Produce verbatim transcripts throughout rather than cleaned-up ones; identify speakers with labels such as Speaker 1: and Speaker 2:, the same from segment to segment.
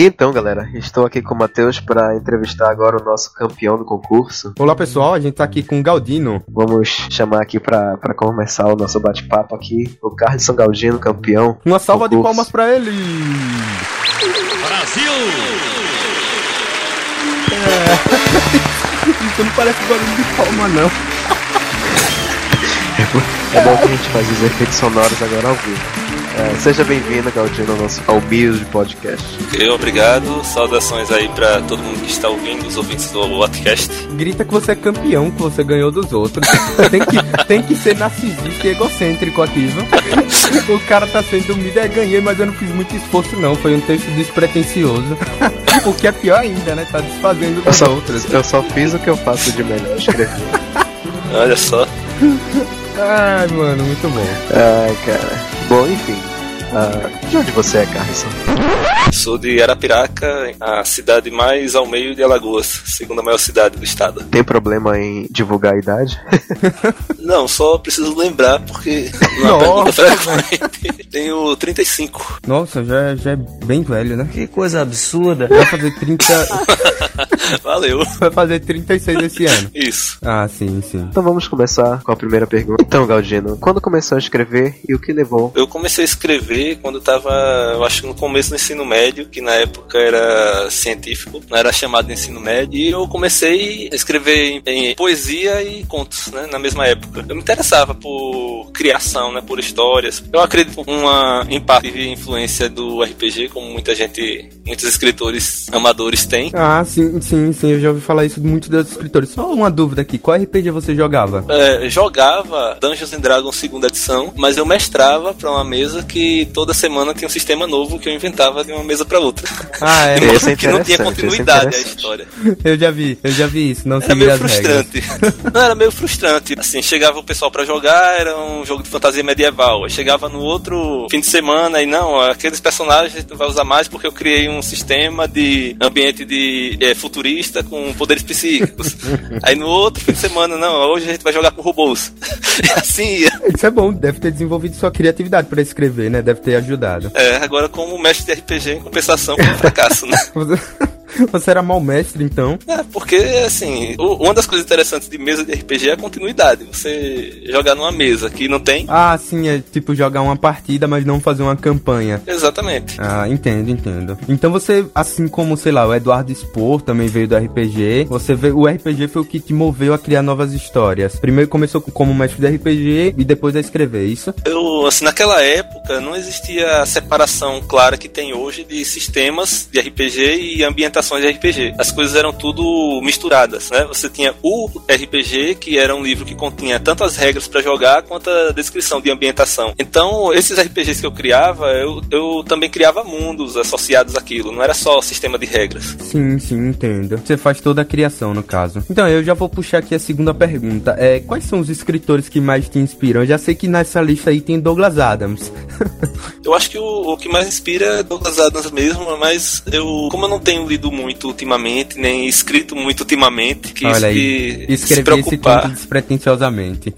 Speaker 1: Então, galera, estou aqui com o Matheus para entrevistar agora o nosso campeão do concurso.
Speaker 2: Olá, pessoal, a gente tá aqui com o Galdino.
Speaker 1: Vamos chamar aqui para começar o nosso bate-papo aqui o Carlson Galdino, campeão.
Speaker 2: Uma salva de palmas para ele!
Speaker 3: Brasil!
Speaker 2: É... Isso não parece barulho de palma, não.
Speaker 1: É bom que a gente faz os efeitos sonoros agora ao vivo. É, seja bem-vindo, Galdino, ao nosso Albirro Podcast.
Speaker 4: Eu, obrigado. Saudações aí pra todo mundo que está ouvindo, os ouvintes do podcast.
Speaker 2: Grita que você é campeão, que você ganhou dos outros. tem, que, tem que ser narcisista e egocêntrico aqui, viu? O cara tá sendo humilde, é, ganhei, mas eu não fiz muito esforço não. Foi um texto despretensioso. O que é pior ainda, né? Tá desfazendo dos
Speaker 1: eu só,
Speaker 2: outros.
Speaker 1: Eu só fiz o que eu faço de melhor, escrever.
Speaker 4: Olha só.
Speaker 2: Ai, mano, muito bom.
Speaker 1: Ai, cara. Bom, enfim. Uh, de onde você é, Carlson?
Speaker 4: Sou de Arapiraca, a cidade mais ao meio de Alagoas, segunda maior cidade do estado.
Speaker 1: Tem problema em divulgar a idade?
Speaker 4: Não, só preciso lembrar porque não é uma pergunta frequente. Tenho trinta e cinco.
Speaker 2: Nossa, já, já é bem velho, né?
Speaker 5: Que coisa absurda.
Speaker 2: Vai fazer trinta...
Speaker 4: Valeu.
Speaker 2: Vai fazer trinta e seis esse ano.
Speaker 4: Isso.
Speaker 2: Ah, sim, sim.
Speaker 1: Então vamos começar com a primeira pergunta. Então, Galdino, quando começou a escrever e o que levou?
Speaker 4: Eu comecei a escrever quando eu tava, eu acho que no começo do ensino médio, que na época era científico, não era chamado de ensino médio, e eu comecei a escrever em, em poesia e contos, né, na mesma época. Eu me interessava por criação, né, por histórias. Eu acredito uma, em parte, influência do R P G, como muita gente, muitos escritores amadores têm.
Speaker 2: Ah, sim, sim, sim, eu já ouvi falar isso de muitos dos escritores. Só uma dúvida aqui, qual R P G você jogava?
Speaker 4: É, jogava Dungeons and Dragons segunda edição, mas eu mestrava pra uma mesa que toda semana tinha um sistema novo que eu inventava de uma mesa pra outra.
Speaker 2: Ah, é.
Speaker 4: Esse é que não tinha continuidade a história.
Speaker 2: Eu já vi, eu já vi isso, não
Speaker 4: era
Speaker 2: seguir
Speaker 4: meio
Speaker 2: as
Speaker 4: frustrante.
Speaker 2: regras.
Speaker 4: Não, era meio frustrante. Assim, chegava o pessoal pra jogar, era um jogo de fantasia medieval. Aí chegava no outro fim de semana e não, aqueles personagens tu vai usar mais porque eu criei um sistema de ambiente de é, futurista com poderes psíquicos. Aí no outro fim de semana, não, hoje a gente vai jogar com robôs. E assim ia.
Speaker 2: Isso é bom, deve ter desenvolvido sua criatividade pra escrever, né? Deve ter ajudado.
Speaker 4: É, agora como mestre de R P G, em compensação, foi um fracasso, né?
Speaker 2: Você era mau mestre, então?
Speaker 4: É, porque, assim, o, uma das coisas interessantes de mesa de R P G é a continuidade. Você jogar numa mesa que não tem...
Speaker 2: Ah, sim, é tipo jogar uma partida, mas não fazer uma campanha.
Speaker 4: Exatamente.
Speaker 2: Ah, entendo, entendo. Então você, assim como, sei lá, o Eduardo Spor também veio do R P G, você veio, o R P G foi o que te moveu a criar novas histórias. Primeiro começou como mestre de R P G e depois a escrever, isso?
Speaker 4: Eu, assim, naquela época não existia a separação clara que tem hoje de sistemas de R P G e ambientação de R P G. As coisas eram tudo misturadas, né? Você tinha o R P G, que era um livro que continha tanto as regras para jogar quanto a descrição de ambientação. Então, esses R P Gs que eu criava, eu, eu também criava mundos associados àquilo. Não era só sistema de regras.
Speaker 2: Sim, sim, entendo. Você faz toda a criação, no caso. Então, eu já vou puxar aqui a segunda pergunta. É, quais são os escritores que mais te inspiram? Eu já sei que nessa lista aí tem Douglas Adams.
Speaker 4: Eu acho que o, o que mais inspira é Douglas Adams mesmo, mas eu, como eu não tenho lido muito ultimamente, nem escrito muito ultimamente, que
Speaker 2: olha
Speaker 4: isso
Speaker 2: aí, escrevi
Speaker 4: se preocupar.
Speaker 2: Esse despretensiosamente.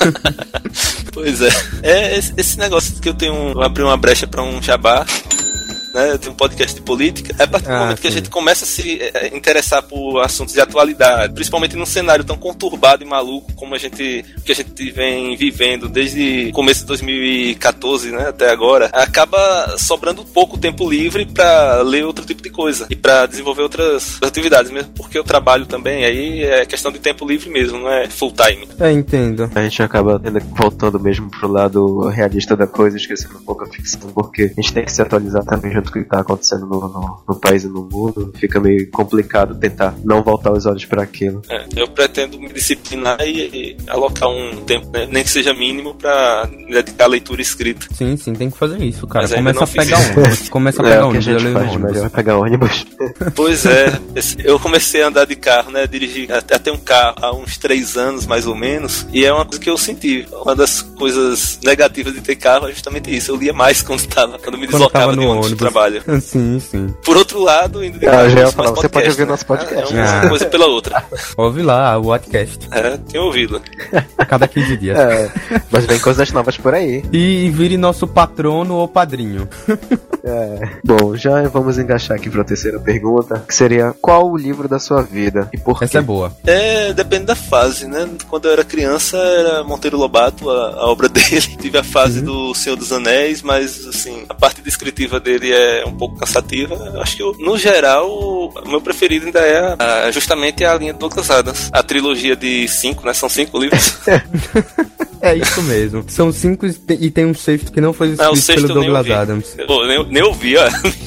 Speaker 4: Pois é. É esse, esse negócio que eu tenho, abrir uma brecha pra um jabá. Né, eu tenho um podcast de política. É a partir do
Speaker 2: ah,
Speaker 4: momento
Speaker 2: sim.
Speaker 4: que a gente começa a se é, interessar por assuntos de atualidade, principalmente num cenário tão conturbado e maluco como a gente, que a gente vem vivendo desde o começo de dois mil e catorze, né, até agora, acaba sobrando pouco tempo livre para ler outro tipo de coisa e para desenvolver outras atividades, mesmo porque eu trabalho também, aí é questão de tempo livre mesmo, não é full time.
Speaker 2: É, entendo.
Speaker 1: A gente acaba voltando mesmo pro lado realista da coisa, esquecendo um pouco a ficção, porque a gente tem que se atualizar também junto com o que está acontecendo no, no, no país e no mundo. Fica meio complicado tentar não voltar os olhos para aquilo.
Speaker 4: É, eu pretendo me disciplinar e, e alocar um tempo, né, nem que seja mínimo, para dedicar à leitura escrita.
Speaker 2: Sim, sim, tem que fazer isso, cara.
Speaker 4: Mas
Speaker 2: começa a pegar
Speaker 4: isso.
Speaker 2: ônibus. Começa a
Speaker 1: É,
Speaker 2: pegar
Speaker 1: o que a
Speaker 2: ônibus.
Speaker 1: gente
Speaker 2: eu
Speaker 1: faz,
Speaker 2: ônibus.
Speaker 1: melhor é pegar ônibus.
Speaker 4: Pois é, eu comecei a andar de carro, né, dirigir até um carro há uns três anos mais ou menos, e é uma coisa que eu senti. Uma das coisas negativas de ter carro é justamente isso. Eu lia mais quando, tava, quando me
Speaker 2: Quando
Speaker 4: deslocava
Speaker 2: tava no
Speaker 4: de ônibus.
Speaker 2: ônibus,
Speaker 4: trabalho.
Speaker 2: Sim, sim.
Speaker 4: Por outro lado, indo de
Speaker 1: Ah, já ia
Speaker 4: isso,
Speaker 1: falar,
Speaker 4: mas
Speaker 1: você pode
Speaker 4: podcast,
Speaker 1: ouvir
Speaker 4: né?
Speaker 1: nosso podcast.
Speaker 4: É uma
Speaker 2: Ah.
Speaker 4: coisa pela outra.
Speaker 2: Ouve lá, o podcast.
Speaker 4: É, tenho ouvido.
Speaker 2: A cada quinze dias.
Speaker 1: É, mas vem coisas novas por aí.
Speaker 2: E vire nosso patrono ou padrinho.
Speaker 1: É. Bom, já vamos engaixar aqui para a terceira pergunta, que seria: qual o livro da sua vida e por quê?
Speaker 2: Essa é boa.
Speaker 4: É, depende da fase, né? Quando eu era criança, era Monteiro Lobato, a, a obra dele. Tive a fase do Senhor dos Anéis, mas, assim, a parte descritiva dele é um pouco cansativa. Eu acho que, eu, no geral, o meu preferido ainda é a, justamente a linha do Douglas Adams. A trilogia de cinco, né? São cinco livros.
Speaker 2: É isso mesmo. São cinco e tem um sexto que não foi
Speaker 4: Ah, o
Speaker 2: escrito
Speaker 4: sexto
Speaker 2: pelo
Speaker 4: eu nem
Speaker 2: Douglas
Speaker 4: ouvi.
Speaker 2: Adams.
Speaker 4: Pô, nem, nem ouvi, ó.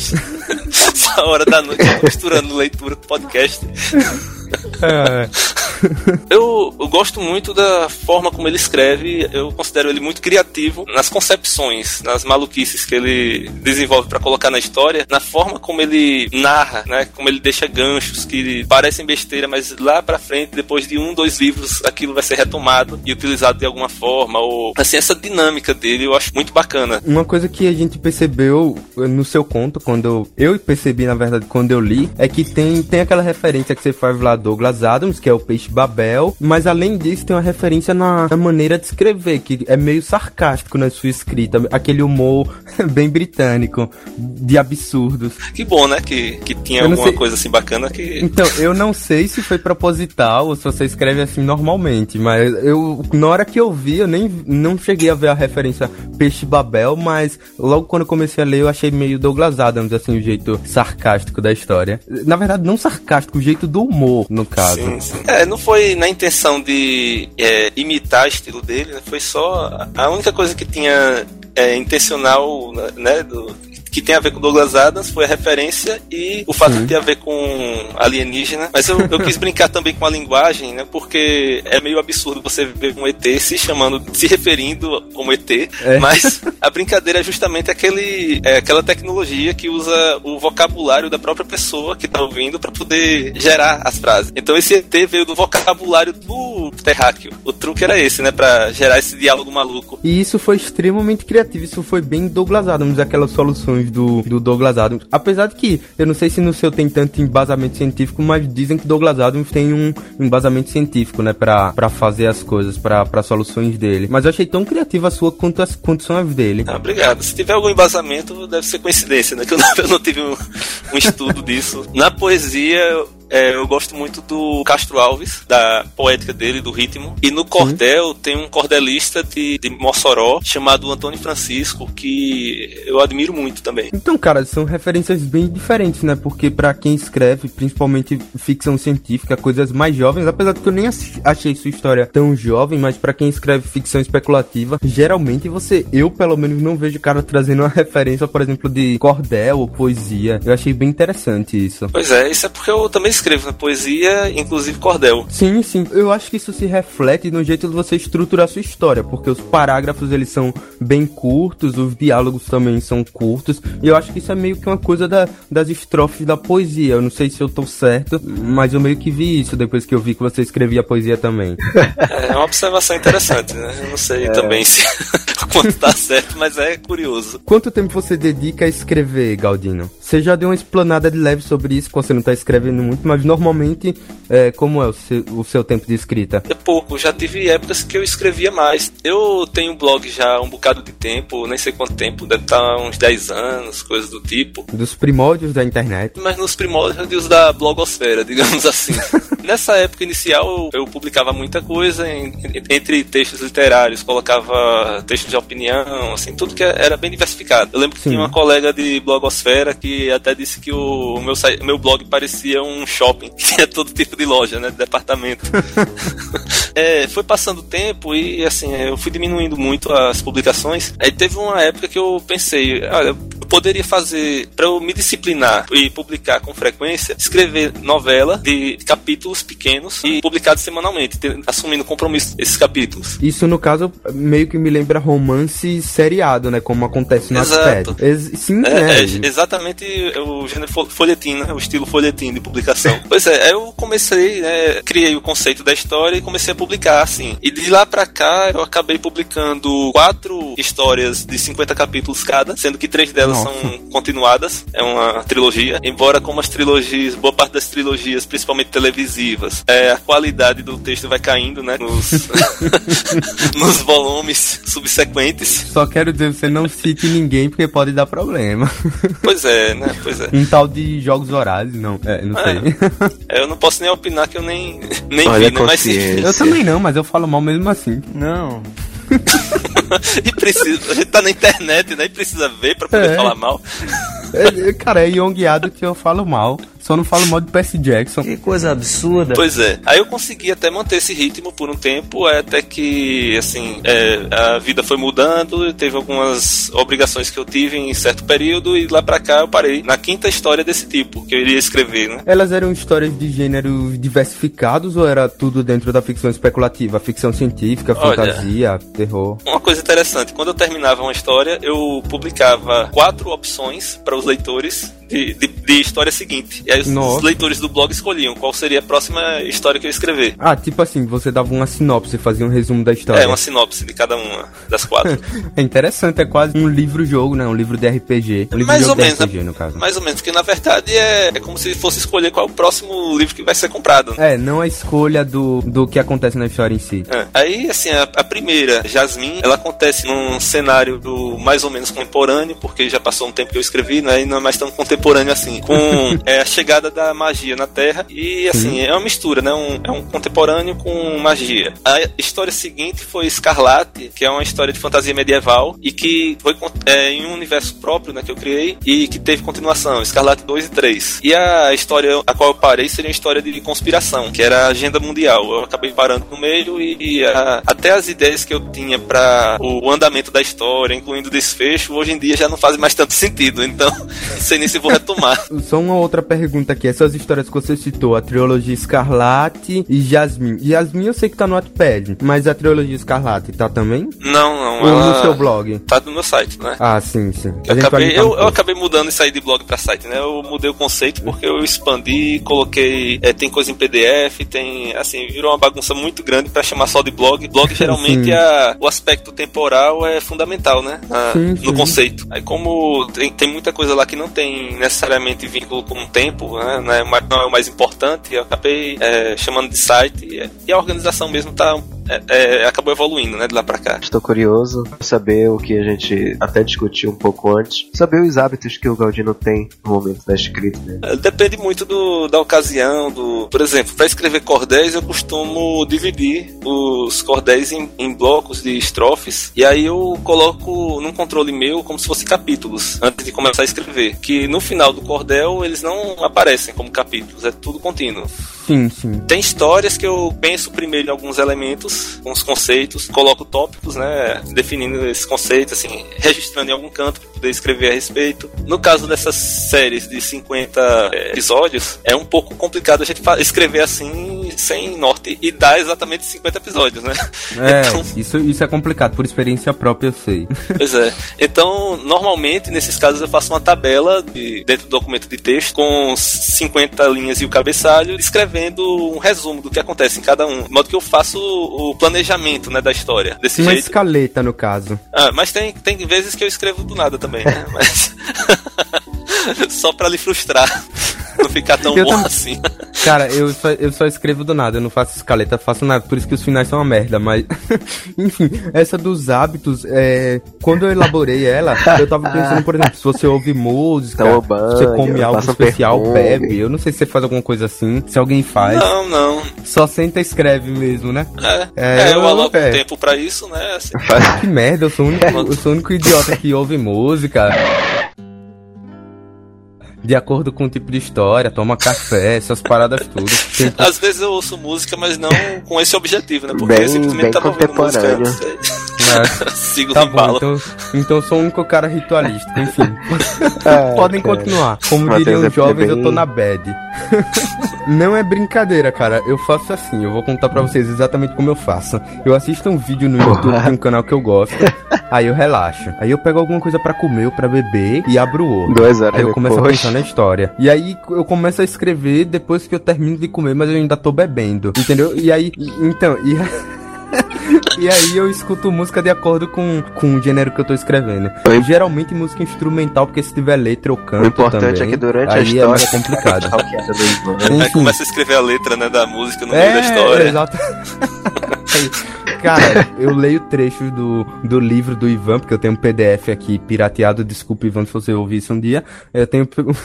Speaker 4: Essa hora da noite, misturando leitura com podcast.
Speaker 2: É.
Speaker 4: Eu, eu gosto muito da forma como ele escreve. Eu considero ele muito criativo nas concepções, nas maluquices que ele desenvolve pra colocar na história, na forma como ele narra, né? Como ele deixa ganchos que parecem besteira, mas lá pra frente, depois de um, dois livros, aquilo vai ser retomado e utilizado de alguma forma. Ou assim, essa dinâmica dele eu acho muito bacana.
Speaker 2: Uma coisa que a gente percebeu no seu conto, quando eu, eu percebi, na verdade, quando eu li, é que tem, tem aquela referência que você faz lá, Douglas Adams, que é o Peixe Babel, mas além disso tem uma referência na, na maneira de escrever, que é meio sarcástico na sua escrita, aquele humor bem britânico, de absurdos.
Speaker 4: Que bom, né? Que, que tinha
Speaker 2: Eu não
Speaker 4: alguma
Speaker 2: sei-
Speaker 4: coisa assim bacana que...
Speaker 2: Então, eu não sei se foi proposital ou se você escreve assim normalmente, mas eu, na hora que eu vi, eu nem não cheguei a ver a referência Peixe Babel, mas logo quando eu comecei a ler, eu achei meio Douglas Adams, assim, o jeito sarcástico da história. Na verdade, não sarcástico, o jeito do humor, no caso.
Speaker 4: Sim, sim. É, não foi na intenção de é, imitar o estilo dele, né? Foi só a única coisa que tinha é, intencional, né, do, que tem a ver com Douglas Adams foi a referência e o fato
Speaker 2: Sim.
Speaker 4: de ter a ver com alienígena. Mas eu, eu quis brincar também com a linguagem, né? Porque é meio absurdo você ver um E T se chamando, se referindo como E T,
Speaker 2: É.
Speaker 4: mas a brincadeira é justamente aquele, é, aquela tecnologia que usa o vocabulário da própria pessoa que tá ouvindo para poder gerar as frases. Então esse E T veio do vocabulário do terráqueo. O truque era esse, né? Pra gerar esse diálogo maluco.
Speaker 2: E isso foi extremamente criativo, isso foi bem Douglas Adams, aquelas soluções do, do Douglas Adams. Apesar de que, eu não sei se no seu tem tanto embasamento científico, mas dizem que Douglas Adams tem um embasamento científico, né, pra, pra fazer as coisas, pra, pra soluções dele. Mas eu achei tão criativa a sua quanto as condições dele.
Speaker 4: Ah, obrigado. Se tiver algum embasamento, deve ser coincidência, né? Que eu não, eu não tive um, um estudo disso. Na poesia... É, eu gosto muito do Castro Alves, da poética dele, do ritmo. E no cordel tem um cordelista de, de Mossoró chamado Antônio Francisco, que eu admiro muito também.
Speaker 2: Então, cara, são referências bem diferentes, né? Porque pra quem escreve, principalmente ficção científica, coisas mais jovens, apesar de que eu nem achei sua história tão jovem, mas pra quem escreve ficção especulativa, geralmente você, eu pelo menos não vejo o cara trazendo uma referência, por exemplo, de cordel ou poesia. Eu achei bem interessante isso.
Speaker 4: Pois é, isso é porque eu também escrevo na poesia, inclusive cordel.
Speaker 2: Sim, sim. Eu acho que isso se reflete no jeito de você estruturar sua história, porque os parágrafos, eles são bem curtos, os diálogos também são curtos, e eu acho que isso é meio que uma coisa da, das estrofes da poesia. Eu não sei se eu tô certo, mas eu meio que vi isso depois que eu vi que você escrevia poesia também.
Speaker 4: É uma observação interessante, né? Eu não sei é. também se quanto tá certo, mas é curioso.
Speaker 2: Quanto tempo você dedica a escrever, Galdino? Você já deu uma explanada de leve sobre isso, que você não tá escrevendo muito, mas normalmente, é, como é o seu, o seu tempo de escrita?
Speaker 4: É pouco, já tive épocas que eu escrevia mais. Eu tenho um blog já há um bocado de tempo, nem sei quanto tempo, deve estar uns dez anos, coisas do tipo.
Speaker 2: Dos primórdios da internet.
Speaker 4: Mas nos primórdios da blogosfera, digamos assim. Nessa época inicial, eu publicava muita coisa, em, entre textos literários, colocava textos de opinião, assim, tudo que era bem diversificado. Eu lembro que Sim. tinha uma colega de blogosfera que até disse que o meu, meu blog parecia um shopping, que tinha todo tipo de loja, né, de departamento. é, foi passando o tempo e, assim, eu fui diminuindo muito as publicações. Aí teve uma época que eu pensei, olha, eu poderia fazer, para eu me disciplinar e publicar com frequência, escrever novela de capítulos pequenos e publicados semanalmente, ter, assumindo compromisso esses capítulos.
Speaker 2: Isso, no caso, meio que me lembra romance seriado, né, como acontece no Wattpad. Ex- sim,
Speaker 4: é,
Speaker 2: né?
Speaker 4: É, exatamente o gênero folhetim, né, o estilo folhetim de publicação. Pois é, aí eu comecei, né, criei o conceito da história e comecei a publicar, assim. E de lá pra cá, eu acabei publicando quatro histórias de cinquenta capítulos cada, sendo que três delas Nossa. São continuadas, é uma trilogia, embora como as trilogias, boa parte das trilogias, principalmente televisivas, é, a qualidade do texto vai caindo, né, nos, nos volumes subsequentes.
Speaker 2: Só quero dizer, você não cite ninguém porque pode dar problema.
Speaker 4: Pois é, né, pois é.
Speaker 2: Um tal de Jogos Vorazes, não, é, não sei.
Speaker 4: É, eu não posso nem opinar que eu nem, nem vi, né, mas sim.
Speaker 2: Eu também não, mas eu falo mal mesmo assim. Não.
Speaker 4: E precisa, a gente tá na internet, né? E precisa ver pra poder é. falar mal.
Speaker 2: É, cara, é Yongueado que eu falo mal. Só não falo mal de Percy Jackson.
Speaker 3: Que coisa absurda.
Speaker 4: Pois é. Aí eu consegui até manter esse ritmo por um tempo, até que, assim, é, a vida foi mudando, teve algumas obrigações que eu tive em certo período, e lá pra cá eu parei na quinta história desse tipo, que eu iria escrever, né?
Speaker 2: Elas eram histórias de gêneros diversificados ou era tudo dentro da ficção especulativa? Ficção científica, fantasia, Olha, terror?
Speaker 4: Uma coisa interessante, quando eu terminava uma história, eu publicava quatro opções para os leitores de, de, de história seguinte. E aí os, os leitores do blog escolhiam qual seria a próxima história que eu ia escrever.
Speaker 2: Ah, tipo assim, você dava uma sinopse, fazia um resumo da história.
Speaker 4: É, uma sinopse de cada uma das quatro.
Speaker 2: É interessante, é quase um livro-jogo, né? Um livro de R P G. Um livro
Speaker 4: mais ou
Speaker 2: de
Speaker 4: menos,
Speaker 2: R P G, no caso.
Speaker 4: Mais ou menos, porque na verdade é, é como se fosse escolher qual é o próximo livro que vai ser comprado.
Speaker 2: Né? É, não a escolha do, do que acontece na história em si.
Speaker 4: É. Aí, assim, a, a primeira, Jasmine, ela acontece num cenário do mais ou menos contemporâneo, porque já passou um tempo que eu escrevi, né? E não é mais tão contemporâneo assim, com é, a chegada da magia na Terra, e assim, Sim. é uma mistura, né? Um, é um contemporâneo com magia. A história seguinte foi Escarlate, que é uma história de fantasia medieval, e que foi é, em um universo próprio, né, que eu criei, e que teve continuação, Escarlate dois e três. E a história a qual eu parei seria uma história de conspiração, que era a agenda mundial. Eu acabei parando no meio, e, e a, até as ideias que eu tinha para o andamento da história, incluindo o desfecho, hoje em dia já não fazem mais tanto sentido, então não sei nem se vou retomar.
Speaker 2: Só uma outra pergunta aqui. Essas histórias que você citou, a trilogia Escarlate e Jasmine. Jasmine eu sei que tá no Wattpad, mas a trilogia Escarlate tá também?
Speaker 4: Não, não.
Speaker 2: Ou ela... no seu blog?
Speaker 4: Tá no meu site, né?
Speaker 2: Ah, sim, sim.
Speaker 4: Eu acabei, eu, eu acabei mudando e saí de blog pra site, né? Eu mudei o conceito porque eu expandi, coloquei... É, tem coisa em P D F, tem... Assim, virou uma bagunça muito grande pra chamar só de blog. Blog, geralmente, a, o aspecto temporal é fundamental, né? A, sim, sim. No conceito. Aí, como tem, tem muita coisa lá que não tem necessariamente vínculo com o tempo, né? Não é, não é o mais importante, eu acabei é, chamando de site, e, e a organização mesmo tá... É, é, acabou evoluindo, né, de lá pra cá.
Speaker 1: Estou curioso pra saber o que a gente até discutiu um pouco antes, saber os hábitos que o Galdino tem no momento da escrita dele.
Speaker 4: É, depende muito do, da ocasião, do... Por exemplo, pra escrever cordéis eu costumo dividir os cordéis em, em blocos de estrofes, e aí eu coloco num controle meu como se fosse capítulos, antes de começar a escrever, que no final do cordel eles não aparecem como capítulos, é tudo contínuo.
Speaker 2: Sim, sim.
Speaker 4: Tem histórias que eu penso primeiro em alguns elementos, com os conceitos, coloco tópicos, né, definindo esses conceitos, assim, registrando em algum canto para poder escrever a respeito. No caso dessas séries de cinquenta é, episódios, é um pouco complicado a gente escrever assim, sem norte, e dar exatamente cinquenta episódios, né?
Speaker 2: É, então, isso, isso é complicado, por experiência própria eu sei.
Speaker 4: Pois é. Então, normalmente, nesses casos, eu faço uma tabela de, dentro do documento de texto, com cinquenta linhas e o cabeçalho, escrevendo um resumo do que acontece em cada um, de modo que eu faço o planejamento, né, da história. Desse
Speaker 2: uma
Speaker 4: jeito.
Speaker 2: Escaleta, no caso.
Speaker 4: Ah, mas tem, tem vezes que eu escrevo do nada também, né? Mas... só pra lhe frustrar. Não ficar tão eu bom tam... assim.
Speaker 2: Cara, eu só, eu só escrevo do nada, eu não faço escaleta, faço nada, por isso que os finais são uma merda, mas... Enfim, essa dos hábitos, é... quando eu elaborei ela, eu tava pensando, por exemplo, se você ouve música,
Speaker 1: então, banho,
Speaker 2: se você come algo especial, perfume. Bebe, eu não sei se você faz alguma coisa assim, se alguém faz.
Speaker 4: Não, não.
Speaker 2: Só senta e escreve mesmo, né?
Speaker 4: É, é, é eu aloco é. um tempo pra isso, né? Assim.
Speaker 2: Que merda, eu sou o único, eu sou o único idiota que ouve música... De acordo com o tipo de história, toma café, essas paradas tudo. Sempre...
Speaker 4: Às vezes eu ouço música, mas não com esse objetivo, né? Porque
Speaker 1: bem,
Speaker 4: eu simplesmente
Speaker 1: bem
Speaker 4: tava ouvindo música.
Speaker 2: É.
Speaker 4: Sigo
Speaker 2: tá
Speaker 4: no
Speaker 2: bom,
Speaker 4: embalo.
Speaker 2: então, então eu sou o único cara ritualista, enfim. Ah, Podem cara. continuar. Como Mateus diriam os jovens, bem... eu tô na bad. Não é brincadeira, cara. Eu faço assim, eu vou contar pra vocês exatamente como eu faço. Eu assisto um vídeo no YouTube de um canal que eu gosto, aí eu relaxo. Aí eu pego alguma coisa pra comer ou pra beber e abro o olho.
Speaker 1: Duas horas
Speaker 2: aí eu começo
Speaker 1: depois.
Speaker 2: a pensar na história. E aí eu começo a escrever depois que eu termino de comer, mas eu ainda tô bebendo. Entendeu? E aí, então... E... E aí eu escuto música de acordo com, com o gênero que eu tô escrevendo. E, geralmente música instrumental, porque se tiver letra eu canto.
Speaker 1: O importante também, é que durante a história
Speaker 2: é mais complicado.
Speaker 4: Aí começa a escrever a letra, né, da música no
Speaker 2: é,
Speaker 4: meio da história.
Speaker 2: Exato. Cara, eu leio trechos do, do livro do Ivan, porque eu tenho um P D F aqui pirateado. Desculpa, Ivan, se você ouvir isso um dia. Eu tenho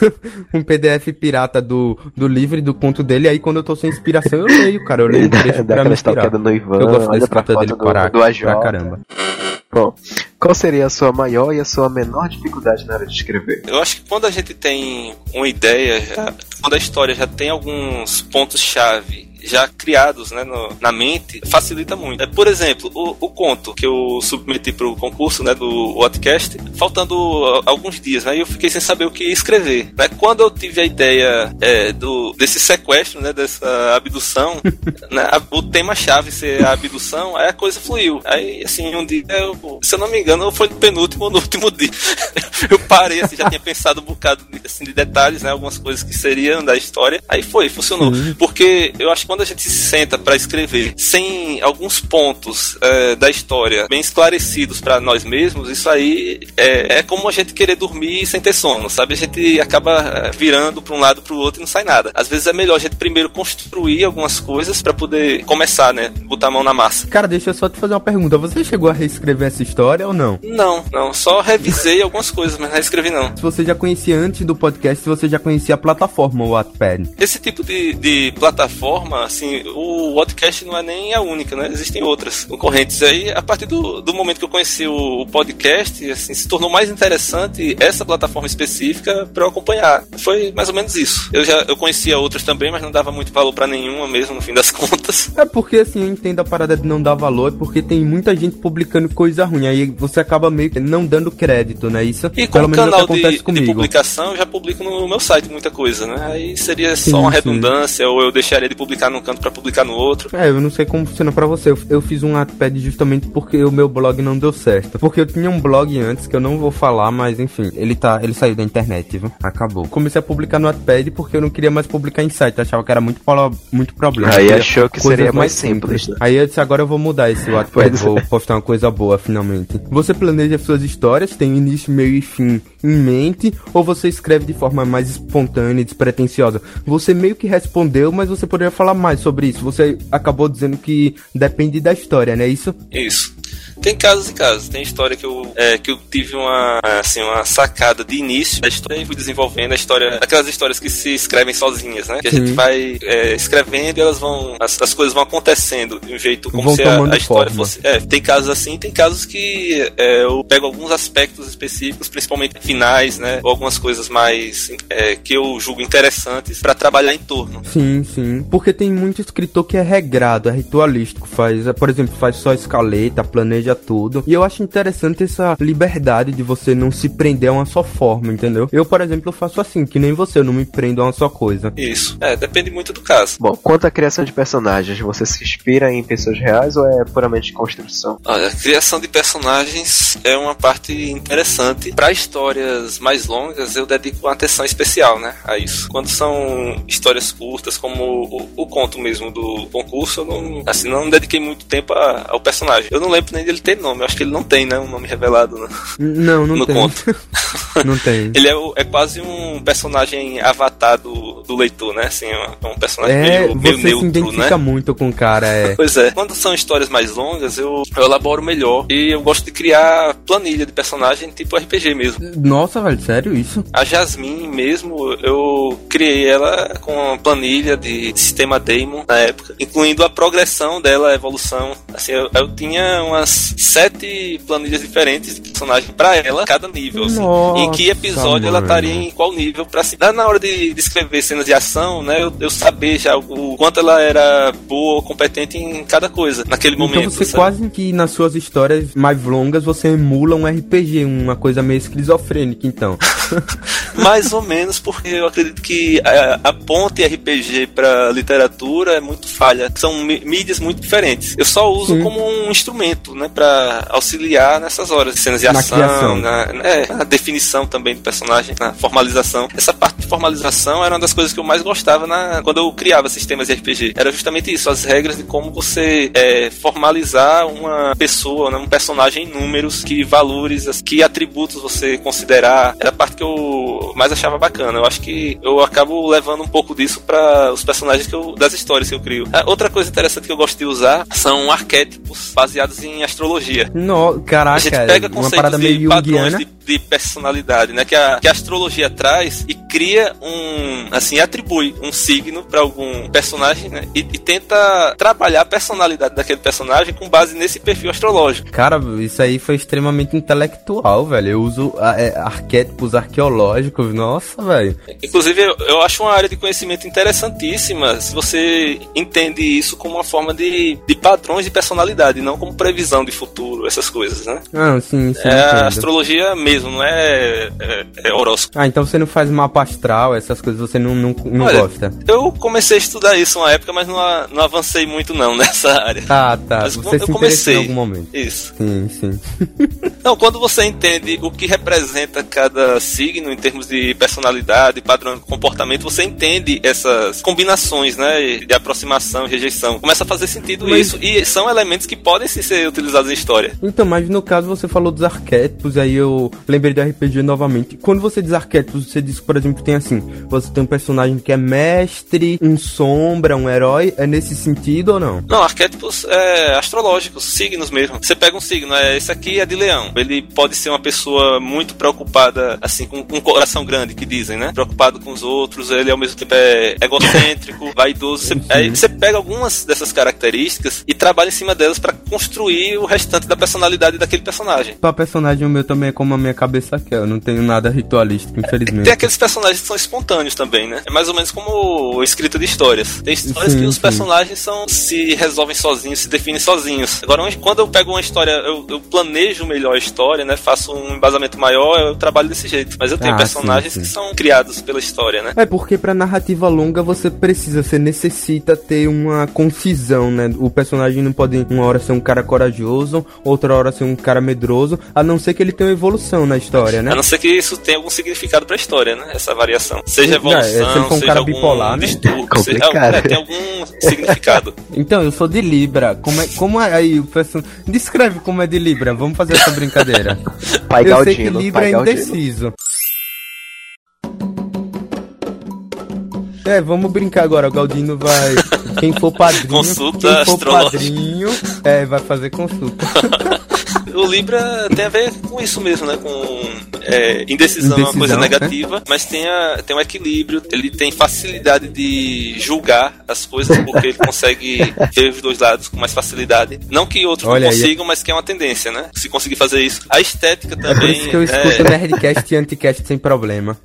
Speaker 2: um P D F pirata do, do livro e do conto dele. Aí quando eu tô sem inspiração, eu leio, cara. Eu leio um trecho pra me inspirar.
Speaker 1: No Ivan,
Speaker 2: eu gosto da
Speaker 1: olha pra
Speaker 2: escrita dele
Speaker 1: do,
Speaker 2: para,
Speaker 1: do A J.
Speaker 2: pra caramba.
Speaker 1: Bom, qual seria a sua maior e a sua menor dificuldade na hora de escrever?
Speaker 4: Eu acho que quando a gente tem uma ideia, já, quando a história já tem alguns pontos-chave já criados, né, no, na mente, facilita muito. É, por exemplo, o, o conto que eu submeti para o concurso, né, do Podcast, faltando alguns dias, né, eu fiquei sem saber o que escrever. Né? Quando eu tive a ideia é, do, desse sequestro, né, dessa abdução, né, a, o tema-chave ser a abdução, aí a coisa fluiu. Aí, assim, um dia, eu, se eu não me engano, foi no penúltimo ou no último dia. Eu parei, assim, já tinha pensado um bocado de, assim, de detalhes, né, algumas coisas que seriam da história. Aí foi, funcionou. Uhum. Porque eu acho que quando a gente se senta para escrever sem alguns pontos é, da história bem esclarecidos para nós mesmos, isso aí é, é como a gente querer dormir sem ter sono, sabe? A gente acaba virando para um lado para o outro e não sai nada. Às vezes é melhor a gente primeiro construir algumas coisas para poder começar, né? Botar a mão na massa.
Speaker 2: Cara, deixa eu só te fazer uma pergunta. Você chegou a reescrever essa história ou não?
Speaker 4: Não, não. Só revisei algumas coisas, mas não reescrevi não.
Speaker 2: Se você já conhecia antes do podcast, se você já conhecia a plataforma, o Wattpad.
Speaker 4: Esse tipo de, de plataforma, assim, o Podcast não é nem a única, né? Existem outras concorrentes. Aí, a partir do, do momento que eu conheci o, o podcast, assim, se tornou mais interessante essa plataforma específica para eu acompanhar. Foi mais ou menos isso. Eu já eu conhecia outras também, mas não dava muito valor para nenhuma mesmo, no fim das contas.
Speaker 2: É porque, assim, eu entendo a parada de não dar valor, porque tem muita gente publicando coisa ruim. Aí você acaba meio que não dando crédito, né? Isso,
Speaker 4: e com o canal de, de publicação, eu já publico no meu site muita coisa, né? Aí seria só sim, uma redundância, sim. Ou eu deixaria de publicar num canto para publicar no outro.
Speaker 2: É, eu não sei como funciona pra você. Eu, eu fiz um Wattpad justamente porque o meu blog não deu certo. Porque eu tinha um blog antes que eu não vou falar, mas enfim, ele tá, ele saiu da internet, viu? Acabou. Comecei a publicar no Wattpad porque eu não queria mais publicar em site, eu achava que era muito, muito problema.
Speaker 1: Aí achou que seria mais simples, simples né?
Speaker 2: Aí eu disse, agora eu vou mudar esse Wattpad, vou postar uma coisa boa finalmente. Você planeja suas histórias, tem início, meio e fim em mente, ou você escreve de forma mais espontânea e despretensiosa? Você meio que respondeu, mas você poderia falar mais sobre isso. Você acabou dizendo que depende da história, né? Isso?
Speaker 4: Isso. Tem casos e casos. Tem história que eu, é, que eu tive uma, assim, uma sacada de início da história e fui desenvolvendo a história, aquelas histórias que se escrevem sozinhas, né? Que Sim. a gente vai é, escrevendo e elas vão, as, as coisas vão acontecendo de um jeito como vão se a, a história forma. fosse. É, tem casos assim, tem casos que é, eu pego alguns aspectos específicos, principalmente finais, né? Ou algumas coisas mais é, que eu julgo interessantes pra trabalhar em torno.
Speaker 2: Sim, sim. Porque tem muito escritor que é regrado, é ritualístico, faz, por exemplo, faz só escaleta, planeja tudo. E eu acho interessante essa liberdade de você não se prender a uma só forma, entendeu? Eu, por exemplo, eu faço assim, que nem você, eu não me prendo a uma só coisa.
Speaker 4: Isso. É, depende muito do caso.
Speaker 1: Bom, quanto à criação de personagens, você se inspira em pessoas reais ou é puramente construção?
Speaker 4: Olha, a criação de personagens é uma parte interessante. Para histórias mais longas, eu dedico uma atenção especial, né, a isso. Quando são histórias curtas, como o, o conto mesmo do concurso, eu não, assim, não dediquei muito tempo a, ao personagem. Eu não lembro nem dele ter nome, eu acho que ele não tem, né, um nome revelado no,
Speaker 2: não, não
Speaker 4: no
Speaker 2: tem.
Speaker 4: conto.
Speaker 2: Não tem.
Speaker 4: Ele é, o, é quase um personagem avatar do, do leitor, né, assim, é um personagem
Speaker 2: é,
Speaker 4: meio, meio
Speaker 2: você
Speaker 4: neutro,
Speaker 2: se identifica
Speaker 4: né?
Speaker 2: muito com o cara, é.
Speaker 4: Pois é. Quando são histórias mais longas, eu, eu elaboro melhor e eu gosto de criar planilha de personagem tipo R P G mesmo.
Speaker 2: Nossa, velho, sério isso?
Speaker 4: A Jasmine mesmo, eu criei ela com uma planilha de sistema Daemon na época, incluindo a progressão dela, a evolução. Assim, eu, eu tinha umas sete planilhas diferentes de personagem pra ela, cada nível, assim. Nossa, em que episódio mano. Ela estaria em qual nível pra se dar na hora de descrever cenas de ação, né? Eu, eu saber já o quanto ela era boa ou competente em cada coisa, naquele
Speaker 2: então
Speaker 4: momento.
Speaker 2: Então você
Speaker 4: sabe?
Speaker 2: Quase que nas suas histórias mais longas você emula um R P G, uma coisa meio esquizofrênica, então.
Speaker 4: Mais ou menos, porque eu acredito que a, a ponte R P G pra literatura é muito falha. São mídias muito diferentes. Eu só uso Sim. como um instrumento, né, pra auxiliar nessas horas. Cenas de
Speaker 2: na
Speaker 4: ação,
Speaker 2: criação.
Speaker 4: Na, é, na definição também do personagem, na formalização. Essa parte de formalização era uma das coisas que eu mais gostava na, quando eu criava sistemas de R P G. Era justamente isso, as regras de como você é, formalizar uma pessoa, né, um personagem em números, que valores, que atributos você considerar. Era a parte que eu mais achava bacana. Eu acho que eu acabo levando um pouco disso para os personagens que eu, das histórias que eu crio. A outra coisa interessante que eu gosto de usar são arquétipos baseados em astrologia.
Speaker 2: No, caraca,
Speaker 4: a gente pega
Speaker 2: uma parada
Speaker 4: conceitos
Speaker 2: meio
Speaker 4: de padrões
Speaker 2: junguiana.
Speaker 4: de, de personalidade, né, que a, que a astrologia traz e cria um, assim, atribui um signo para algum personagem, né, e, e tenta trabalhar a personalidade daquele personagem com base nesse perfil astrológico.
Speaker 2: Cara, isso aí foi extremamente intelectual, velho. Eu uso é, arquétipos arqueológicos, nossa, velho.
Speaker 4: Inclusive, eu, eu acho uma área de conhecimento interessantíssima se você entende isso como uma forma de, de padrões de personalidade, não como previsão de futuro, essas coisas, né?
Speaker 2: Ah, sim, sim.
Speaker 4: É a astrologia mesmo, não é, é, é horóscopo.
Speaker 2: Ah, então você não faz mapa astral, essas coisas você não, não, não
Speaker 4: Olha,
Speaker 2: gosta?
Speaker 4: Eu comecei a estudar isso uma época, mas não, não avancei muito não nessa área.
Speaker 2: Ah, tá.
Speaker 4: Mas
Speaker 2: você
Speaker 4: eu
Speaker 2: se
Speaker 4: comecei
Speaker 2: em algum momento.
Speaker 4: Isso.
Speaker 2: Sim, sim.
Speaker 4: Não, quando você entende o que representa cada signo em termos de personalidade, padrão de comportamento, você entende essas combinações, né, de aproximação e rejeição. Começa a fazer sentido
Speaker 2: mas...
Speaker 4: isso, e são elementos que podem sim ser utilizados em história.
Speaker 2: Então, mas no caso você falou dos arquétipos, aí eu lembrei do R P G novamente. Quando você diz arquétipos, você diz que, por exemplo, tem assim, você tem um personagem que é mestre, um sombra, um herói, é nesse sentido ou não?
Speaker 4: Não, arquétipos é, astrológicos, signos mesmo. Você pega um signo, é, esse aqui é de leão. Ele pode ser uma pessoa muito preocupada, assim, com um coração grande, que dizem, né? Preocupado com os outros, ele ao mesmo tempo é egocêntrico, vaidoso. Você, aí você pega algumas dessas características e trabalha em cima delas pra construir o restante da personalidade daquele personagem.
Speaker 2: Pra personagem o meu também é como a minha cabeça quer, eu não tenho nada ritualístico, infelizmente.
Speaker 4: Tem aqueles personagens que são espontâneos também, né? É mais ou menos como escrita de histórias. Tem histórias sim, que os sim. personagens são, se resolvem sozinhos, se definem sozinhos. Agora, quando eu pego uma história, eu, eu planejo melhor a história, né? Faço um embasamento maior, eu trabalho desse jeito. Mas eu tenho ah, personagens sim, sim. que são criados pela história, né?
Speaker 2: É porque pra narrativa longa você precisa, você necessita ter uma concisão, né? O personagem não pode uma hora ser um cara corajoso, outra hora ser um cara medroso, a não ser que ele tenha uma evolução na história, né?
Speaker 4: A não ser que isso tenha algum significado pra história, né? Essa variação. Seja evolução,
Speaker 2: é, se ele for um
Speaker 4: seja
Speaker 2: cara
Speaker 4: algum
Speaker 2: bipolar,
Speaker 4: distúrbio,
Speaker 1: né?
Speaker 4: seja, é, tem algum significado.
Speaker 2: Então, eu sou de Libra. Como é, como é aí o person... Descreve como é de Libra. Vamos fazer essa brincadeira.
Speaker 1: Pai
Speaker 2: eu
Speaker 1: Galdino,
Speaker 2: sei que Libra
Speaker 1: pai
Speaker 2: é indeciso. É, vamos brincar agora. O Galdino vai... Quem for padrinho...
Speaker 4: Consulta
Speaker 2: quem for
Speaker 4: astrológica.
Speaker 2: padrinho, é, vai fazer consulta.
Speaker 4: O Libra tem a ver com isso mesmo, né? Com é, indecisão, indecisão é uma coisa negativa, né? Mas tem, a, tem um equilíbrio, ele tem facilidade de julgar as coisas, porque ele consegue ver os dois lados com mais facilidade. Não que outros Olha não consigam, aí. Mas que é uma tendência, né? Se conseguir fazer isso. A estética também... É por isso
Speaker 2: que eu escuto é... Nerdcast e Anticast sem problema.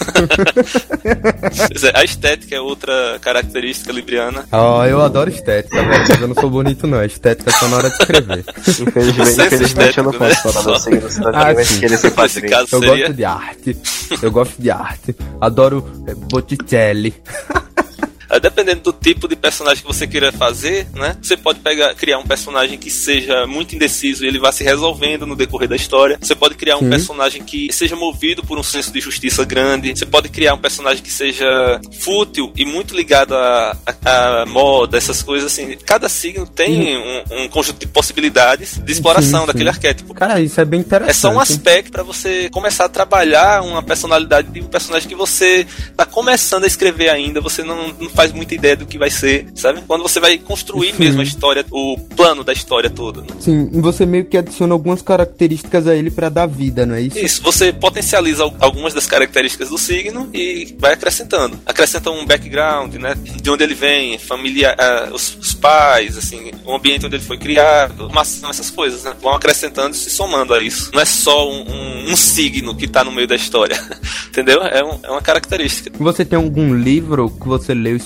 Speaker 4: A estética é outra característica libriana.
Speaker 2: Ó, oh, eu adoro estética, velho, mas eu não sou bonito não, a estética é só na hora de escrever.
Speaker 1: Infelizmente, infelizmente eu não posso falar do signo, senão ninguém vai querer ser padrinho.
Speaker 2: Eu seria... gosto de arte, eu gosto de arte, adoro Botticelli.
Speaker 4: Dependendo do tipo de personagem que você queira fazer, né? Você pode pegar, criar um personagem que seja muito indeciso e ele vá se resolvendo no decorrer da história. Você pode criar um Sim. personagem que seja movido por um senso de justiça grande. Você pode criar um personagem que seja fútil e muito ligado à, à, à moda, essas coisas assim. Cada signo tem um, um conjunto de possibilidades de exploração sim, daquele sim. arquétipo.
Speaker 2: Cara, isso é bem interessante.
Speaker 4: É só um aspecto para você começar a trabalhar uma personalidade de um personagem que você tá começando a escrever ainda. Você não, não faz muita ideia do que vai ser, sabe? Quando você vai construir Sim. mesmo a história, o plano da história toda. Né?
Speaker 2: Sim, e você meio que adiciona algumas características a ele pra dar vida, não é isso?
Speaker 4: Isso, você potencializa algumas das características do signo e vai acrescentando. Acrescenta um background, né? De onde ele vem, família, uh, os, os pais, assim, o ambiente onde ele foi criado, uma ação, essas coisas, né? Vão acrescentando e se somando a isso. Não é só um, um, um signo que tá no meio da história, entendeu? É, um, é uma característica.
Speaker 2: Você tem algum livro que você leu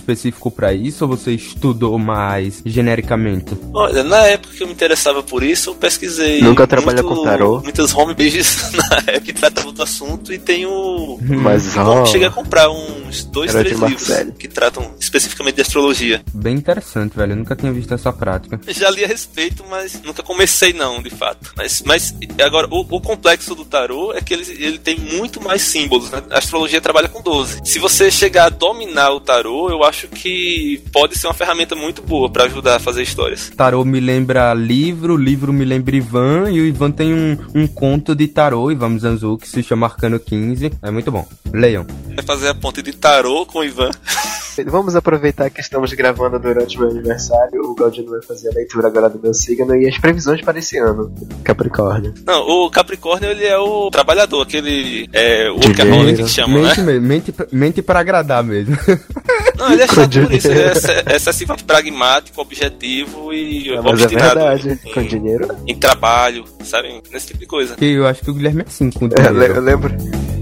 Speaker 2: específico pra isso ou você estudou mais genericamente?
Speaker 4: Olha, na época que eu me interessava por isso, eu pesquisei.
Speaker 1: Nunca trabalhou com tarô?
Speaker 4: Muitas homepages na época que tratavam do assunto e tenho.
Speaker 1: Mas
Speaker 4: oh,
Speaker 1: oh,
Speaker 4: cheguei a comprar uns dois,
Speaker 1: Era
Speaker 4: três
Speaker 1: de
Speaker 4: livros
Speaker 1: Marcelo.
Speaker 4: que tratam especificamente de astrologia.
Speaker 2: Bem interessante, velho. Eu nunca tinha visto essa prática.
Speaker 4: Já li a respeito, mas nunca comecei não, de fato. Mas, mas agora, o, o complexo do tarô é que ele, ele tem muito mais símbolos, né? A astrologia trabalha com doze. Se você chegar a dominar o tarô, eu acho que pode ser uma ferramenta muito boa pra ajudar a fazer histórias.
Speaker 2: Tarô me lembra livro, livro me lembra Ivan, e o Ivan tem um, um conto de tarô, Ivan Mizanzu, que se chama Arcano quinze. É muito bom. Leiam.
Speaker 4: Vai fazer a ponte de tarô com o Ivan.
Speaker 1: Vamos aproveitar que estamos gravando durante o meu aniversário. O Galdino vai fazer a leitura agora do meu signo e as previsões para esse ano. Capricórnio.
Speaker 4: Não, o Capricórnio, ele é o trabalhador, aquele é, workaholic que chama,
Speaker 2: mente,
Speaker 4: né?
Speaker 2: Mente, mente pra agradar mesmo.
Speaker 4: Não, ele é chato por isso. Ele é excessivamente pragmático, objetivo e
Speaker 1: é, mas
Speaker 4: obstinado
Speaker 1: é verdade,
Speaker 4: em,
Speaker 1: com dinheiro.
Speaker 4: Em trabalho, sabe? Nesse tipo de coisa.
Speaker 2: Que eu acho que o Guilherme é assim com
Speaker 1: É,
Speaker 2: dinheiro.
Speaker 1: eu lembro.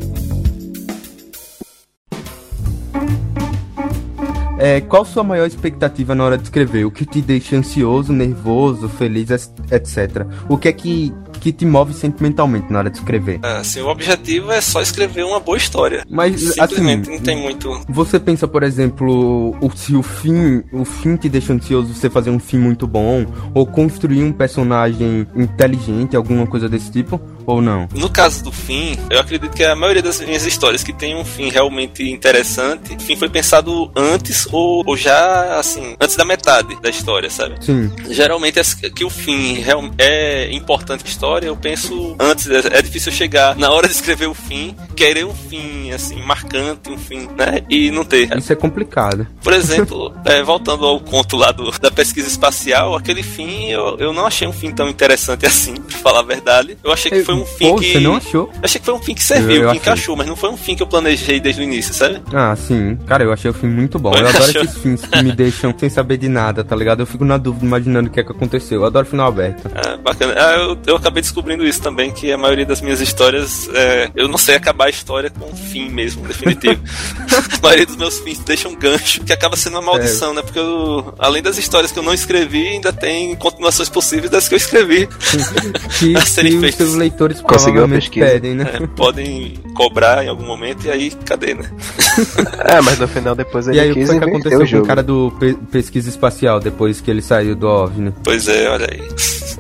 Speaker 2: É, qual sua maior expectativa na hora de escrever? O que te deixa ansioso, nervoso, feliz, etcétera? O que é que, que te move sentimentalmente na hora de escrever?
Speaker 4: Assim, o objetivo é só escrever uma boa história.
Speaker 2: Mas,
Speaker 4: simplesmente
Speaker 2: assim,
Speaker 4: não tem muito...
Speaker 2: Você pensa, por exemplo, o, se o fim, o fim te deixa ansioso, você fazer um fim muito bom, ou construir um personagem inteligente, alguma coisa desse tipo, ou não?
Speaker 4: No caso do fim, eu acredito que a maioria das minhas histórias que tem um fim realmente interessante, o fim foi pensado antes ou, ou já, assim, antes da metade da história, sabe?
Speaker 2: Sim.
Speaker 4: Geralmente é que o fim é importante na história, eu penso antes, é difícil chegar na hora de escrever o fim, querer um fim, assim, marcante, um fim, né? E não ter.
Speaker 2: Isso é complicado.
Speaker 4: Por exemplo, é, voltando ao conto lá do, da pesquisa espacial, aquele fim, eu, eu não achei um fim tão interessante assim, pra falar a verdade. Eu achei que foi um fim
Speaker 2: Pô,
Speaker 4: que...
Speaker 2: você não achou?
Speaker 4: Eu achei que foi um fim que serviu,
Speaker 2: eu, eu
Speaker 4: que encaixou, mas não foi um fim que eu planejei desde o início, sabe?
Speaker 2: Ah, sim. Cara, eu achei o fim muito bom.
Speaker 4: Eu
Speaker 2: Eu adoro
Speaker 4: achou...
Speaker 2: esses fins que me deixam sem saber de nada, tá ligado? Eu fico na dúvida, imaginando o que é que aconteceu. Eu adoro final aberto.
Speaker 4: É, bacana. Ah, eu, eu acabei descobrindo isso também, que a maioria das minhas histórias, é, eu não sei acabar a história com um fim mesmo, definitivo. A maioria dos meus fins deixam um gancho, que acaba sendo uma maldição, é. né? Porque eu, além das histórias que eu não escrevi, ainda tem continuações possíveis das que eu escrevi.
Speaker 2: Que,
Speaker 4: a serem
Speaker 2: que
Speaker 4: feitas.
Speaker 2: Os seus leitores
Speaker 1: conseguiu a
Speaker 2: provavelmente
Speaker 1: pesquisa.
Speaker 2: pedem, né?
Speaker 4: É, podem cobrar em algum momento e aí, cadê, né?
Speaker 1: É, mas no final depois ele
Speaker 2: E aí, o que
Speaker 1: quis
Speaker 2: foi que
Speaker 1: inverter
Speaker 2: aconteceu
Speaker 1: o
Speaker 2: com
Speaker 1: jogo.
Speaker 2: o cara do pe- pesquisa espacial depois que ele saiu do OVNI?
Speaker 4: Pois é, olha aí.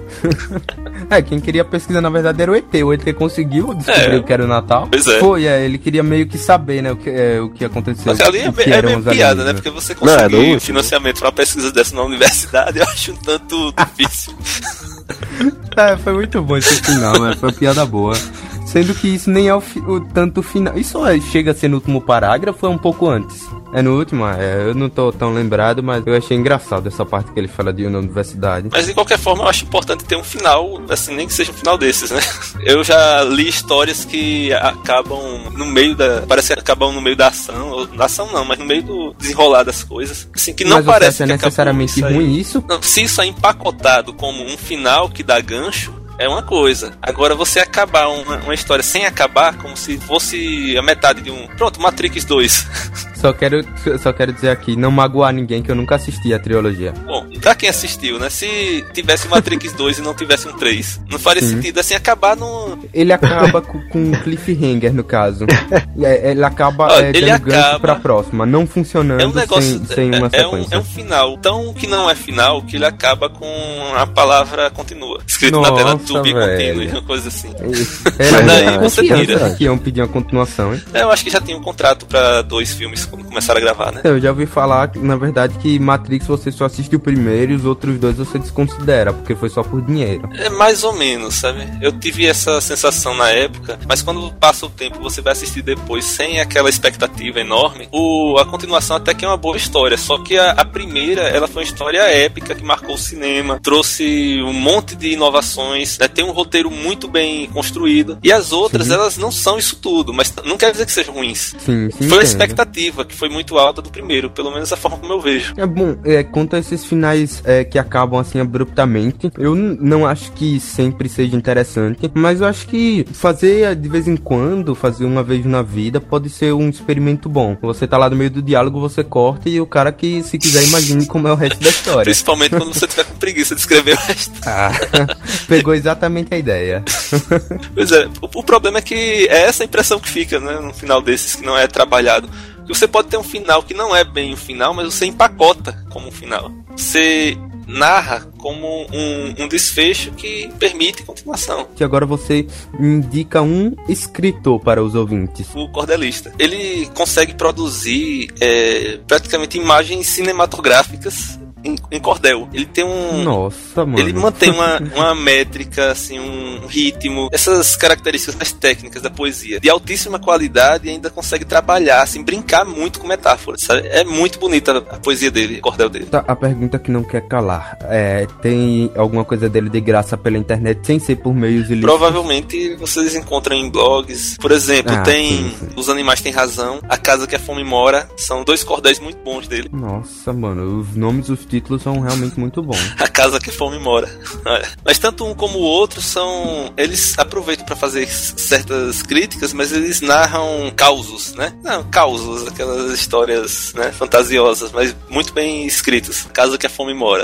Speaker 2: É, quem queria pesquisar na verdade era o E T. O E T conseguiu, descobriu
Speaker 4: É.
Speaker 2: que era o Natal.
Speaker 4: Pois é.
Speaker 2: Foi, é, ele queria meio que saber, né, o que, é, o que aconteceu.
Speaker 4: Mas ali é,
Speaker 2: o que
Speaker 4: é
Speaker 2: eram
Speaker 4: meio
Speaker 2: os
Speaker 4: piada, né?
Speaker 2: alienígenas.
Speaker 4: Porque você
Speaker 1: Não, é
Speaker 4: conseguir
Speaker 1: do último.
Speaker 4: financiamento pra uma pesquisa dessa na universidade, eu acho um tanto difícil.
Speaker 2: É, foi muito bom esse final, né? Foi uma piada boa. Sendo que isso nem é o, fi- o tanto final. Isso é, chega a ser no último parágrafo ou é um pouco antes? É no último? É, eu não tô tão lembrado, mas eu achei engraçado essa parte que ele fala de uma universidade.
Speaker 4: Mas de qualquer forma, eu acho importante ter um final, assim, nem que seja um final desses, né? Eu já li histórias que acabam no meio da... Parece que acabam no meio da ação, ou da ação não, mas no meio do desenrolar das coisas. Assim, que não
Speaker 2: mas
Speaker 4: parece
Speaker 2: você acha
Speaker 4: que
Speaker 2: necessariamente
Speaker 4: acabou,
Speaker 2: ruim isso?
Speaker 4: Não, se isso é empacotado como um final que dá gancho, é uma coisa. Agora, você acabar uma, uma história sem acabar, como se fosse a metade de um... Pronto, Matrix dois.
Speaker 2: Só quero, só quero dizer aqui, não magoar ninguém, que eu nunca assisti a trilogia.
Speaker 4: Bom, pra quem assistiu, né? Se tivesse Matrix dois e não tivesse um três, não faria
Speaker 2: Sim.
Speaker 4: sentido, assim, acabar no...
Speaker 2: Ele acaba com, com um cliffhanger, no caso. É, ele acaba
Speaker 4: Olha,
Speaker 2: é,
Speaker 4: ele
Speaker 2: dando gancho
Speaker 4: acaba-
Speaker 2: pra próxima, não funcionando
Speaker 4: É um negócio...
Speaker 2: sem, sem uma
Speaker 4: é, é, um,
Speaker 2: sequência.
Speaker 4: é um final tão que não é final, que ele acaba com a palavra continua. Escrito
Speaker 2: Nossa,
Speaker 4: na tela, to be
Speaker 2: velho.
Speaker 4: continue, uma coisa assim.
Speaker 2: É,
Speaker 1: Mas
Speaker 2: daí
Speaker 1: daí
Speaker 4: você
Speaker 2: confiança
Speaker 4: tira.
Speaker 2: que iam pedir uma continuação, hein?
Speaker 4: Eu acho que já tinha um contrato pra dois filmes quando começaram a gravar, né?
Speaker 2: Eu já ouvi falar, na verdade, que Matrix você só assiste o primeiro e os outros dois você desconsidera, porque foi só por dinheiro.
Speaker 4: É mais ou menos, sabe? Eu tive essa sensação na época, mas quando passa o tempo você vai assistir depois sem aquela expectativa enorme, o, a continuação até que é uma boa história, só que a, a primeira, ela foi uma história épica que marcou o cinema, trouxe um monte de inovações, né? Tem um roteiro muito bem construído, e as outras,
Speaker 2: Sim.
Speaker 4: elas não são isso tudo, mas não quer dizer que sejam ruins.
Speaker 2: Sim, sim.
Speaker 4: Foi a
Speaker 2: entendo.
Speaker 4: expectativa. expectativa que foi muito alta do primeiro, pelo menos a forma como eu vejo.
Speaker 2: É bom, é, quanto a esses finais é, que acabam assim abruptamente, eu n- não acho que sempre seja interessante, mas eu acho que fazer de vez em quando, fazer uma vez na vida, pode ser um experimento bom. Você tá lá no meio do diálogo, você corta e o cara que, se quiser, imagine como é o resto da história.
Speaker 4: Principalmente quando você tiver com preguiça de escrever o resto.
Speaker 2: Ah, pegou exatamente a ideia.
Speaker 4: Pois é, o, o problema é que é essa impressão que fica, né, no final desses, que não é trabalhado. Que você pode ter um final que não é bem um final, mas você empacota como um final. Você narra como um, um desfecho que permite continuação.
Speaker 2: Que agora você indica um escritor para os ouvintes.
Speaker 4: O cordelista. Ele consegue produzir é, praticamente imagens cinematográficas em, em cordel. Ele tem um...
Speaker 2: Nossa, mano.
Speaker 4: Ele mantém uma, uma métrica, assim, um ritmo, essas características mais técnicas da poesia, de altíssima qualidade, e ainda consegue trabalhar, assim, brincar muito com metáforas, sabe? É muito bonita a poesia dele, o cordel dele.
Speaker 2: Tá, a pergunta que não quer calar. É, tem alguma coisa dele de graça pela internet, sem ser por meios ilícitos?
Speaker 4: Provavelmente vocês encontram em blogs. Por exemplo,
Speaker 2: ah,
Speaker 4: tem
Speaker 2: sim, sim.
Speaker 4: Os Animais Têm Razão, A Casa que a Fome Mora, são dois cordéis muito bons dele.
Speaker 2: Nossa, mano, os nomes, os títulos são realmente muito bons.
Speaker 4: A Casa que a Fome Mora. Mas tanto um como o outro são... Eles aproveitam para fazer certas críticas, mas eles narram causos, né? Não, causos, aquelas histórias, né, fantasiosas, mas muito bem escritas. A Casa que a Fome Mora.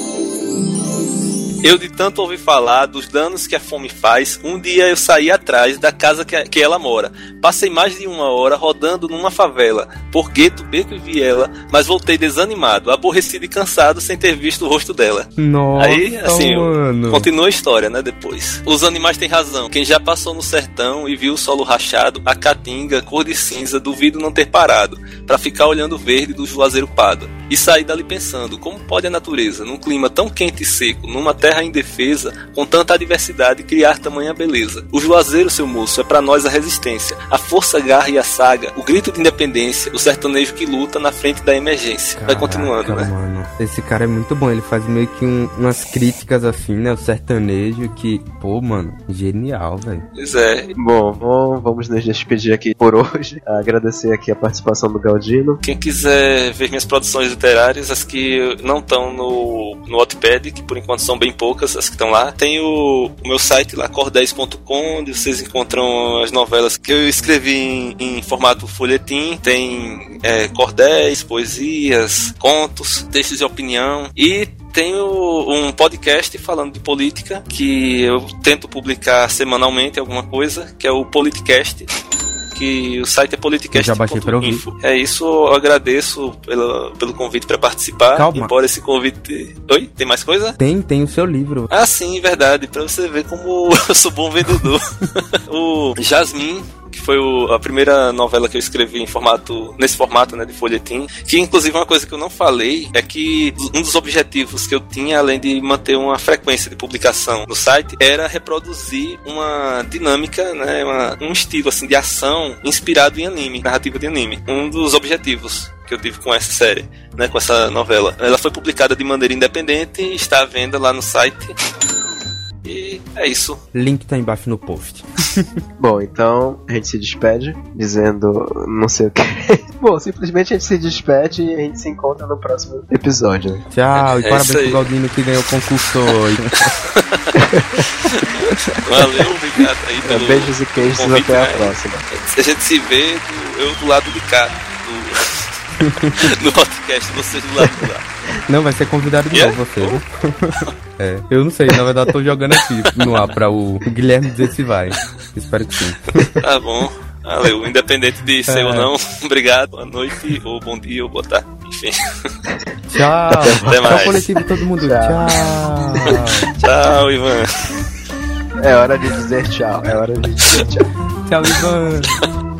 Speaker 4: Eu de tanto ouvir falar dos danos que a fome faz, um dia eu saí atrás da casa que, a, que ela mora. Passei mais de uma hora rodando numa favela, por gueto, beco e viela, mas voltei desanimado, aborrecido e cansado sem ter visto o rosto dela.
Speaker 2: Nossa,
Speaker 4: aí, assim,
Speaker 2: mano.
Speaker 4: Continua a história, né, depois. Os animais têm razão. Quem já passou no sertão e viu o solo rachado, a caatinga, cor de cinza, duvido não ter parado, pra ficar olhando o verde do juazeiro pado. E saí dali pensando, como pode a natureza, num clima tão quente e seco, numa terra indefesa, com tanta adversidade, criar tamanha beleza? O juazeiro, seu moço, é pra nós a resistência, a força, a garra e a saga, o grito de independência, o sertanejo que luta na frente da emergência.
Speaker 2: Caraca,
Speaker 4: vai continuando, né?
Speaker 2: Mano. Esse cara é muito bom, ele faz meio que um, umas críticas assim, né? O sertanejo que, pô, mano, genial, velho.
Speaker 4: Pois é.
Speaker 1: Bom, bom, vamos nos despedir aqui por hoje. Agradecer aqui a participação do Galdino.
Speaker 4: Quem quiser ver minhas produções literárias, as que não estão no, no Wattpad, que por enquanto são bem poucas, as que estão lá. Tem o, o meu site lá, cordéis ponto com, onde vocês encontram as novelas que eu escrevi em, em formato folhetim. Tem é, cordéis, poesias, contos, textos de opinião, e tenho um podcast falando de política, que eu tento publicar semanalmente alguma coisa, que é o Politicast, que o site é politicast ponto info. É isso, eu agradeço pelo, pelo convite para participar.
Speaker 2: Calma.
Speaker 4: Embora esse convite... Oi? Tem mais coisa?
Speaker 2: Tem, tem o seu livro.
Speaker 4: Ah, sim, verdade, para você ver como eu sou bom vendedor. O Jasmine, que foi o, a primeira novela que eu escrevi em formato, nesse formato, né, de folhetim, que inclusive uma coisa que eu não falei é que um dos objetivos que eu tinha, além de manter uma frequência de publicação no site, era reproduzir uma dinâmica, né, uma, um estilo assim de ação inspirado em anime, narrativa de anime. Um dos objetivos que eu tive com essa série, né, com essa novela. Ela foi publicada de maneira independente, está à venda lá no site. E é isso.
Speaker 2: Link tá embaixo no post.
Speaker 1: Bom, então a gente se despede dizendo não sei o que. Bom, simplesmente a gente se despede e a gente se encontra no próximo episódio. Né?
Speaker 2: Tchau, e
Speaker 4: é
Speaker 2: parabéns pro Galdino que ganhou o concurso hoje.
Speaker 4: Valeu, obrigado aí pelo
Speaker 1: beijos e queijos,
Speaker 4: convite,
Speaker 1: até a
Speaker 4: né?
Speaker 1: próxima.
Speaker 4: A gente se vê do, eu do lado de cá do, no podcast, vocês do lado de lá.
Speaker 2: Não, vai ser convidado de
Speaker 4: Yeah?
Speaker 2: novo você, viu? É, eu não sei, na verdade tô jogando aqui no ar pra o Guilherme dizer se vai. Espero que sim.
Speaker 4: Tá bom, valeu, independente de ser
Speaker 2: É.
Speaker 4: ou não, obrigado, boa noite, ou bom dia, ou boa tarde, enfim.
Speaker 2: Tchau.
Speaker 4: Até mais.
Speaker 2: Tchau, coletivo, todo mundo. Tchau.
Speaker 4: Tchau, Ivan.
Speaker 1: É hora de dizer tchau. É hora de dizer tchau.
Speaker 2: Tchau, Ivan.